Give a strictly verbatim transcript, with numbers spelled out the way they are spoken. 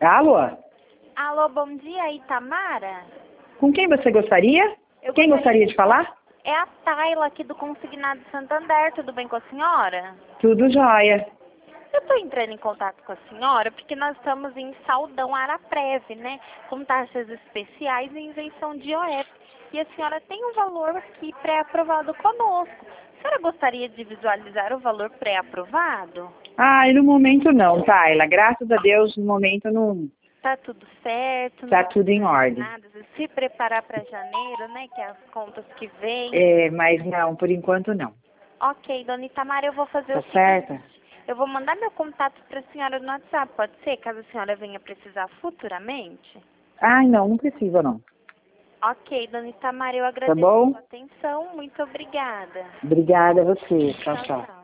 Alô? Alô, bom dia, Itamara? Com quem você gostaria? Eu Quem gostaria de falar? É a Tayla aqui do Consignado Santander, tudo bem com a senhora? Tudo jóia. Eu estou entrando em contato com a senhora porque nós estamos em Saldão Araprev, né? Com taxas especiais e isenção de I O F. E a senhora tem um valor aqui pré-aprovado conosco. A senhora gostaria de visualizar o valor pré-aprovado? Ah, e no momento não, Tayla. Graças a Deus, no momento não. Tá tudo certo? Tá não tudo em ordem. Nada. Se preparar para janeiro, né? Que é as contas que vêm. É, mas não, por enquanto não. Ok, dona Itamara, eu vou fazer Tá o seguinte. certo? Eu vou mandar meu contato para a senhora no WhatsApp, pode ser? Caso a senhora venha precisar futuramente? Ai, não, não precisa não. Ok, dona Itamara, eu Tá agradeço a bom? sua atenção. Muito obrigada. Obrigada a você. Tchau, Tchau, tchau. tchau.